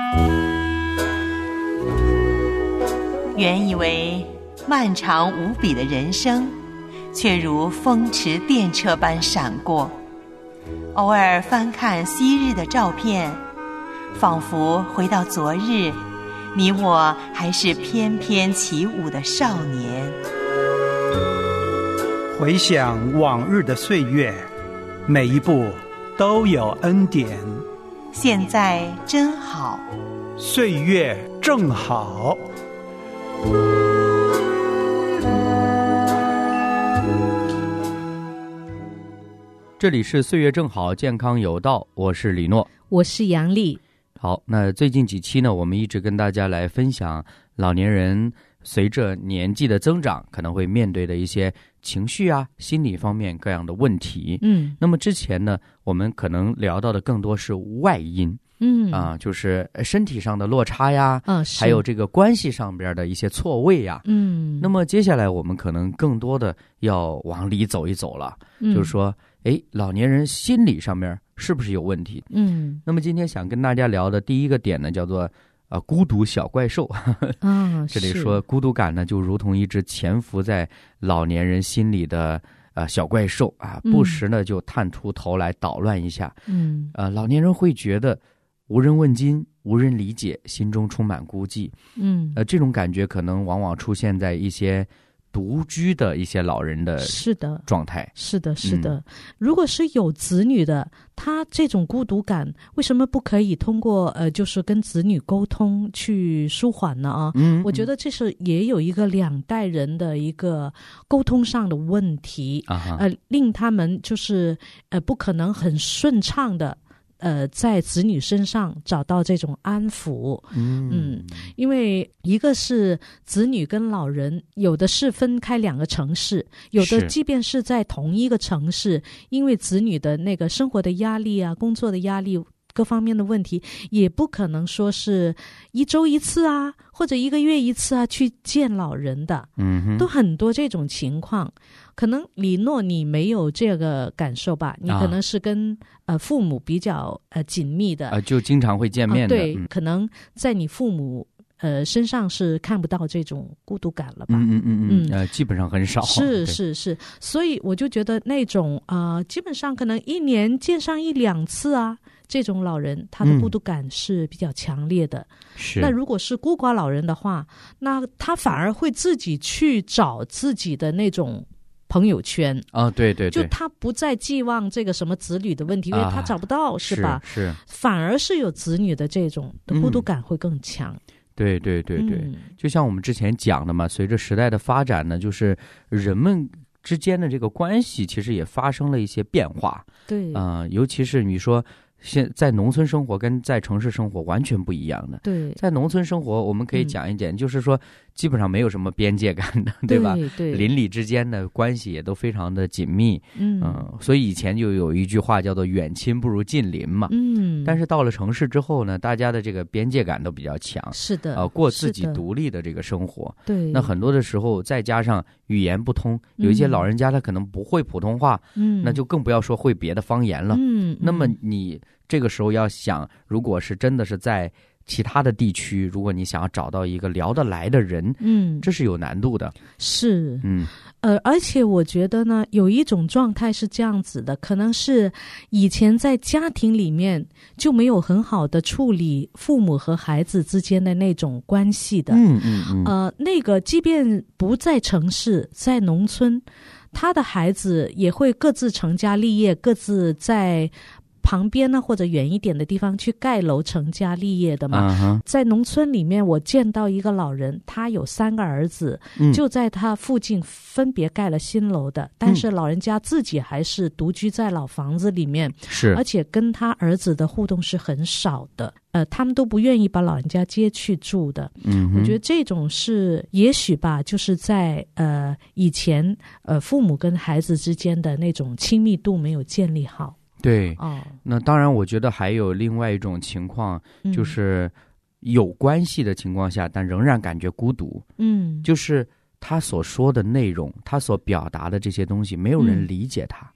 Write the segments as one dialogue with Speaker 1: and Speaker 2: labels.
Speaker 1: 原以为漫长无比的人生，却如风驰电掣般闪过。偶尔翻看昔日的照片，仿佛回到昨日，你我还是翩翩起舞的少年。
Speaker 2: 回想往日的岁月，每一步都有恩典。
Speaker 1: 现在真好，
Speaker 2: 岁月正好。
Speaker 3: 这里是岁月正好，健康有道，我是李诺，
Speaker 4: 我是杨丽。
Speaker 3: 好，那最近几期呢，我们一直跟大家来分享老年人随着年纪的增长可能会面对的一些情绪啊、心理方面各样的问题。那么之前呢，我们可能聊到的更多是外因。就是身体上的落差呀，还有这个关系上边的一些错位呀。那么接下来我们可能更多的要往里走一走了，就是说，老年人心理上面是不是有问题？那么今天想跟大家聊的第一个点呢，叫做孤独小怪兽。这里说孤独感呢，就如同一只潜伏在老年人心里的小怪兽啊，不时呢就探出头来捣乱一下。老年人会觉得无人问津，无人理解，心中充满孤寂。这种感觉可能往往出现在一些独居的一些老人的状态。
Speaker 4: 是的。如果是有子女的，他这种孤独感为什么不可以通过就是跟子女沟通去舒缓呢？我觉得这是也有一个两代人的一个沟通上的问题，令他们就是不可能很顺畅的在子女身上找到这种安抚。因为一个是子女跟老人有的是分开两个城市，有的即便是在同一个城市，因为子女的那个生活的压力啊、工作的压力各方面的问题，也不可能说是一周一次啊，或者一个月一次啊去见老人的。都很多这种情况。可能李诺你没有这个感受吧？你可能是跟父母比较紧密的，就
Speaker 3: 经常会见面的。
Speaker 4: 对，可能在你父母身上是看不到这种孤独感了吧？
Speaker 3: 基本上很少。
Speaker 4: 是，所以我就觉得那种基本上可能一年见上一两次啊，这种老人他的孤独感是比较强烈的。那如果是孤寡老人的话，那他反而会自己去找自己的那种朋友圈
Speaker 3: 啊，对，就
Speaker 4: 他不再寄望这个什么子女的问题，因为他找不到，是吧？
Speaker 3: 是，
Speaker 4: 反而是有子女的这种的孤独感会更强。
Speaker 3: 对，就像我们之前讲的嘛，随着时代的发展呢，就是人们之间的这个关系其实也发生了一些变化。
Speaker 4: 对，
Speaker 3: 尤其是你说现在农村生活跟在城市生活完全不一样的。
Speaker 4: 对，
Speaker 3: 在农村生活我们可以讲一点，就是说基本上没有什么边界感的，对吧？
Speaker 4: 对，
Speaker 3: 邻里之间的关系也都非常的紧密。所以以前就有一句话叫做远亲不如近邻嘛。但是到了城市之后呢，大家的这个边界感都比较强。
Speaker 4: 是的，
Speaker 3: 过自己独立的这个生活。
Speaker 4: 对，
Speaker 3: 那很多的时候再加上语言不通，有一些老人家他可能不会普通话，那就更不要说会别的方言了。那么你这个时候要想，如果是真的是在其他的地区，如果你想要找到一个聊得来的人，这是有难度的。
Speaker 4: 是，而且我觉得呢，有一种状态是这样子的，可能是以前在家庭里面就没有很好的处理父母和孩子之间的那种关系的。那个即便不在城市，在农村，他的孩子也会各自成家立业，各自在旁边呢或者远一点的地方去盖楼成家立业的嘛。在农村里面，我见到一个老人，他有3个儿子，就在他附近分别盖了新楼的，但是老人家自己还是独居在老房子里面，而且跟他儿子的互动是很少的。他们都不愿意把老人家接去住的。我觉得这种是也许吧，就是在以前父母跟孩子之间的那种亲密度没有建立好。
Speaker 3: 对，那当然我觉得还有另外一种情况，就是有关系的情况下，但仍然感觉孤独。就是他所说的内容，他所表达的这些东西，没有人理解他。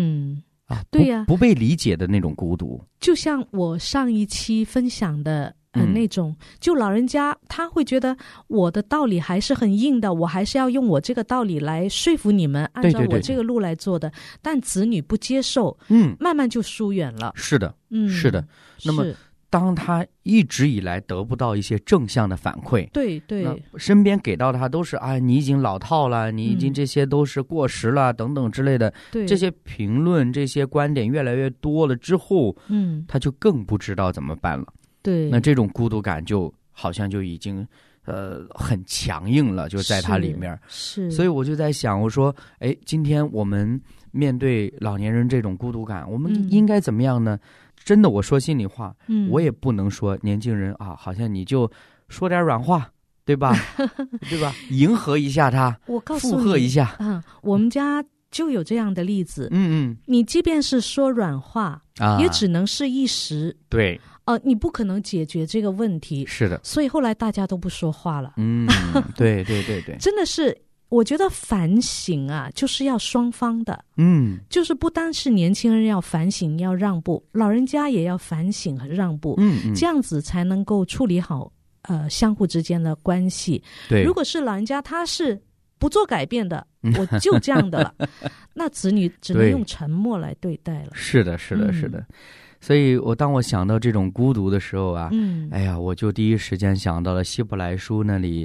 Speaker 4: 对呀，
Speaker 3: 不被理解的那种孤独。
Speaker 4: 就像我上一期分享的那种就老人家他会觉得我的道理还是很硬的，我还是要用我这个道理来说服你们，按照我这个路来做的，但子女不接受，慢慢就疏远了。
Speaker 3: 是的，是的。那么当他一直以来得不到一些正向的反馈，
Speaker 4: 对，
Speaker 3: 身边给到他都是你已经老套了，你已经这些都是过时了等等之类的，这些评论这些观点越来越多了之后，他就更不知道怎么办了。对，那这种孤独感就好像就已经很强硬了，就在他里面。是，所以我就在想，我说今天我们面对老年人这种孤独感，我们应该怎么样呢？真的，我说心里话，我也不能说年轻人好像你就说点软话，对吧？对吧？迎合一下他，
Speaker 4: 我告诉你，
Speaker 3: 附和一下。
Speaker 4: 我们家就有这样的例子。你即便是说软话，也只能是一时。对。你不可能解决这个问题。是的。所以后来大家都不说话了。对。真的是。我觉得反省就是要双方的，就是不单是年轻人要反省要让步，老人家也要反省和让步，这样子才能够处理好相互之间的关系。对，如果是老人家他是不做改变的，我就这样的了，那子女只能用沉默来对待了。是的。所以当我想到这种孤独的时候我就第一时间想到了希伯来书那里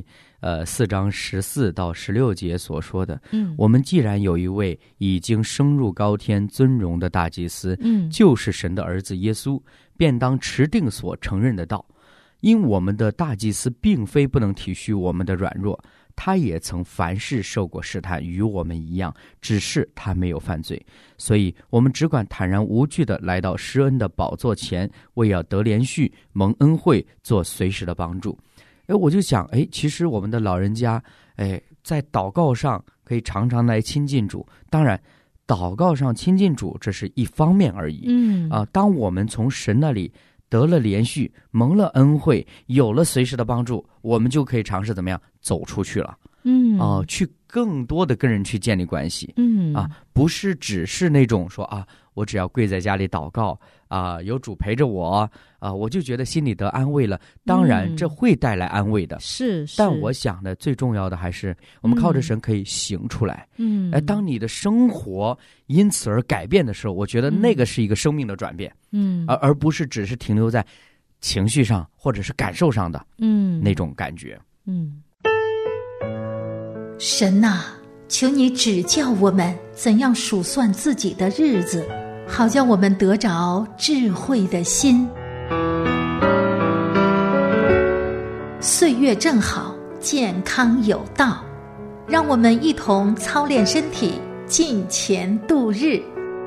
Speaker 4: 4章14到16节所说的，我们既然有一位已经升入高天尊荣的大祭司，就是神的儿子耶稣，便当持定所承认的道。因我们的大祭司并非不能体恤我们的软弱，他也曾凡事受过试探，与我们一样，只是他没有犯罪。所以我们只管坦然无惧地来到施恩的宝座前，为要得连续蒙恩惠，做随时的帮助。我就想其实我们的老人家在祷告上可以常常来亲近主，当然祷告上亲近主这是一方面而已。当我们从神那里得了连续，蒙了恩惠，有了随时的帮助，我们就可以尝试怎么样走出去了。去更多的跟人去建立关系。不是只是那种说我只要跪在家里祷告有主陪着我我就觉得心里得安慰了。当然这会带来安慰的，是，但我想的最重要的还是我们靠着神可以行出来。当你的生活因此而改变的时候，我觉得那个是一个生命的转变。而不是只是停留在情绪上或者是感受上的那种感觉。
Speaker 5: 神求你指教我们怎样数算自己的日子，好叫我们得着智慧的心。岁月正好，健康有道，让我们一同操练身体，敬虔度日。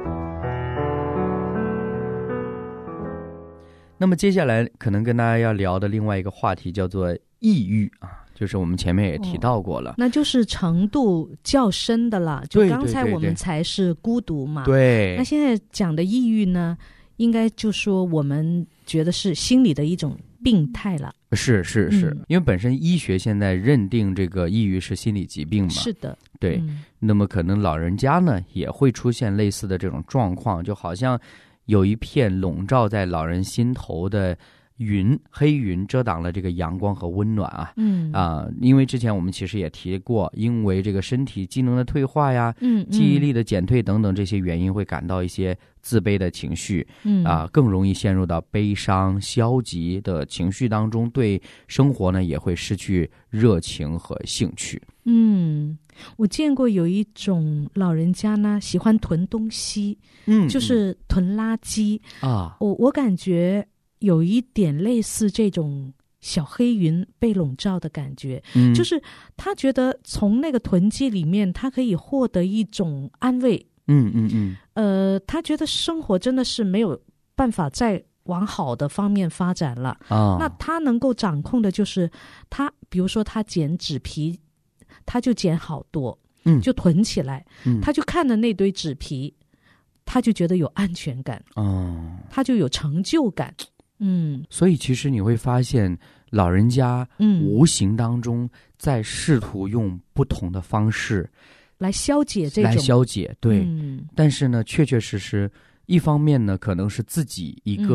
Speaker 3: 那么接下来可能跟大家要聊的另外一个话题叫做抑郁就是我们前面也提到过了，
Speaker 4: 那就是程度较深的了。就刚才我们才是孤独嘛，对。那现在讲的抑郁呢，应该就说我们觉得是心理的一种病态了。
Speaker 3: 是，因为本身医学现在认定这个抑郁是心理疾病嘛。是的，对。那么可能老人家呢也会出现类似的这种状况，就好像有一片笼罩在老人心头的黑云遮挡了这个阳光和温暖因为之前我们其实也提过，因为这个身体机能的退化呀，记忆力的减退等等这些原因，会感到一些自卑的情绪更容易陷入到悲伤消极的情绪当中，对生活呢也会失去热情和兴趣。
Speaker 4: 我见过有一种老人家呢喜欢囤东西，就是囤垃圾我感觉有一点类似这种小黑云被笼罩的感觉，就是他觉得从那个囤积里面他可以获得一种安慰。他觉得生活真的是没有办法再往好的方面发展了那他能够掌控的就是他比如说他捡纸皮，他就捡好多就囤起来他就看着那堆纸皮，他就觉得有安全感他就有成就感。
Speaker 3: 所以其实你会发现老人家无形当中在试图用不同的方式
Speaker 4: 来消解这种，来
Speaker 3: 消解，对。但是呢确确实实一方面呢可能是自己一个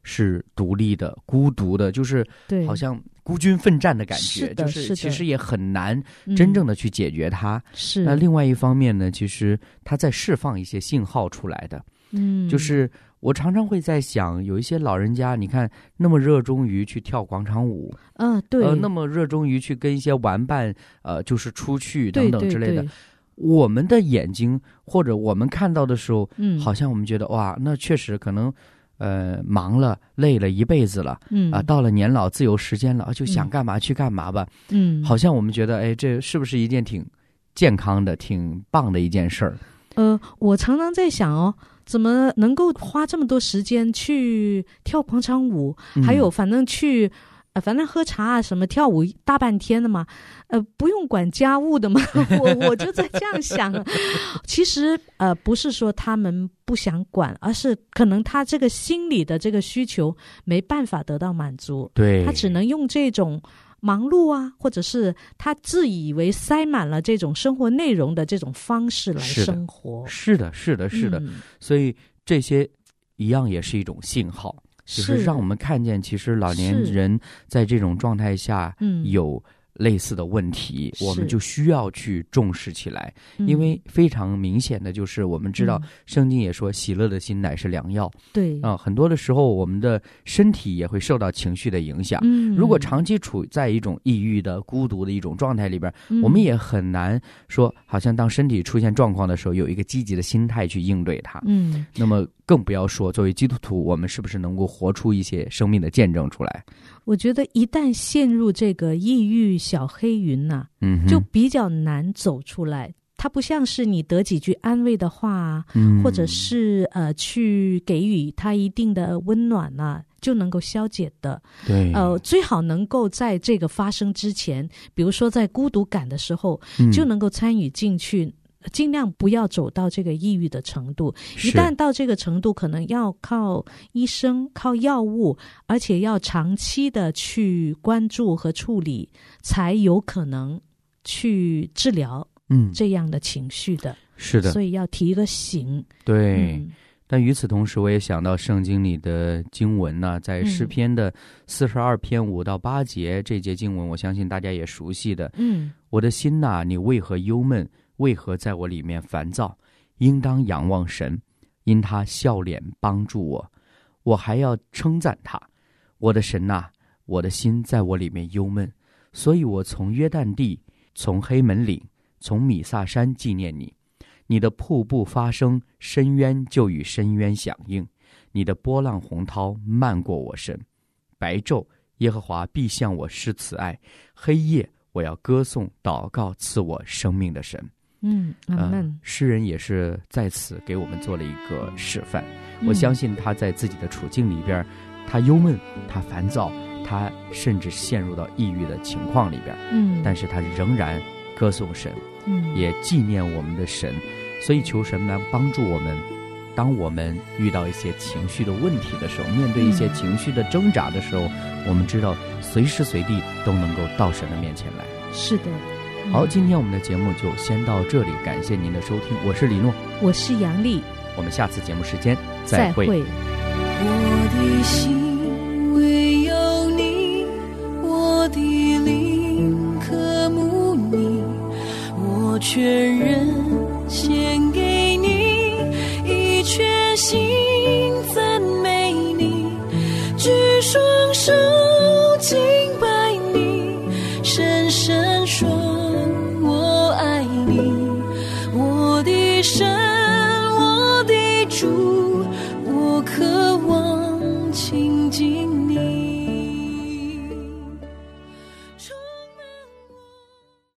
Speaker 3: 是独立的、孤独的，就是好像孤军奋战的感觉，就是其实也很难真正的去解决它。
Speaker 4: 是。
Speaker 3: 那另外一方面呢，其实它在释放一些信号出来的。就是我常常会在想，有一些老人家，你看那么热衷于去跳广场舞，
Speaker 4: 对，
Speaker 3: 那么热衷于去跟一些玩伴，就是出去等等之类的。我们的眼睛或者我们看到的时候，好像我们觉得哇，那确实可能，忙了累了一辈子了，到了年老自由时间了，就想干嘛去干嘛吧，好像我们觉得，哎，这是不是一件挺健康的、挺棒的一件事儿？
Speaker 4: 我常常在想怎么能够花这么多时间去跳广场舞，还有反正喝茶啊什么，跳舞大半天的嘛，不用管家务的嘛。我就在这样想。其实不是说他们不想管，而是可能他这个心理的这个需求没办法得到满足，
Speaker 3: 对，
Speaker 4: 他只能用这种忙碌啊，或者是他自以为塞满了这种生活内容的这种方式来生活。
Speaker 3: 是的。所以这些一样也是一种信号，就是让我们看见其实老年人在这种状态下有类似的问题，我们就需要去重视起来。因为非常明显的就是我们知道圣经也说喜乐的心乃是良药，
Speaker 4: 对
Speaker 3: 很多的时候我们的身体也会受到情绪的影响，如果长期处在一种抑郁的孤独的一种状态里边，我们也很难说好像当身体出现状况的时候有一个积极的心态去应对它。那么更不要说作为基督徒我们是不是能够活出一些生命的见证出来。
Speaker 4: 我觉得一旦陷入这个抑郁小黑云就比较难走出来。它不像是你得几句安慰的话或者是去给予他一定的温暖就能够消解的。
Speaker 3: 对，
Speaker 4: 最好能够在这个发生之前，比如说在孤独感的时候，就能够参与进去。尽量不要走到这个抑郁的程度，一旦到这个程度可能要靠医生靠药物，而且要长期的去关注和处理，才有可能去治疗这样的情绪的。
Speaker 3: 是的，
Speaker 4: 所以要提一个醒。
Speaker 3: 对，但与此同时我也想到圣经里的经文在诗篇的42篇5到8节，这节经文我相信大家也熟悉的。我的心你为何忧闷，为何在我里面烦躁？应当仰望神，因他笑脸帮助我，我还要称赞他。我的神我的心在我里面忧闷，所以我从约旦地，从黑门岭，从米萨山纪念你。你的瀑布发声，深渊就与深渊响应，你的波浪洪涛漫过我身。白昼耶和华必向我施慈爱，黑夜我要歌颂祷告赐我生命的神。诗人也是在此给我们做了一个示范。我相信他在自己的处境里边，他忧闷，他烦躁，他甚至陷入到抑郁的情况里边，但是他仍然歌颂神，也纪念我们的神。所以求神来帮助我们，当我们遇到一些情绪的问题的时候，面对一些情绪的挣扎的时候，我们知道随时随地都能够到神的面前来。
Speaker 4: 是的。
Speaker 3: 好，今天我们的节目就先到这里，感谢您的收听，我是李诺，
Speaker 4: 我是杨丽，
Speaker 3: 我们下次节目时间再会。
Speaker 6: 我的心唯有你，我的灵渴慕你，我全人献给你，一全心赞美你，举双手敬拜你，深深说